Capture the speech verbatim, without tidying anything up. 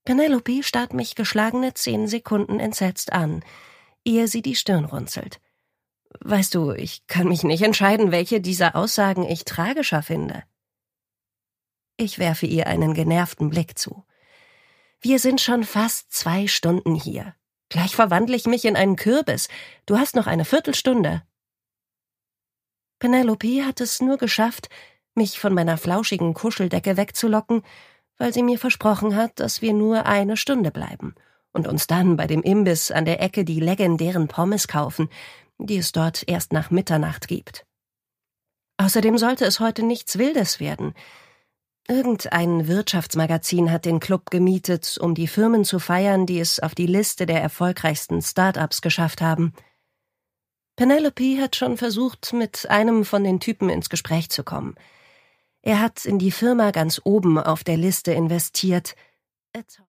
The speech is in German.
Penelope starrt mich geschlagene zehn Sekunden entsetzt an, ehe sie die Stirn runzelt. »Weißt du, ich kann mich nicht entscheiden, welche dieser Aussagen ich tragischer finde.« Ich werfe ihr einen genervten Blick zu. »Wir sind schon fast zwei Stunden hier. Gleich verwandle ich mich in einen Kürbis. Du hast noch eine Viertelstunde.« Penelope hat es nur geschafft, mich von meiner flauschigen Kuscheldecke wegzulocken, weil sie mir versprochen hat, dass wir nur eine Stunde bleiben und uns dann bei dem Imbiss an der Ecke die legendären Pommes kaufen, die es dort erst nach Mitternacht gibt. Außerdem sollte es heute nichts Wildes werden. Irgendein Wirtschaftsmagazin hat den Club gemietet, um die Firmen zu feiern, die es auf die Liste der erfolgreichsten Start-ups geschafft haben. Penelope hat schon versucht, mit einem von den Typen ins Gespräch zu kommen. Er hat in die Firma ganz oben auf der Liste investiert.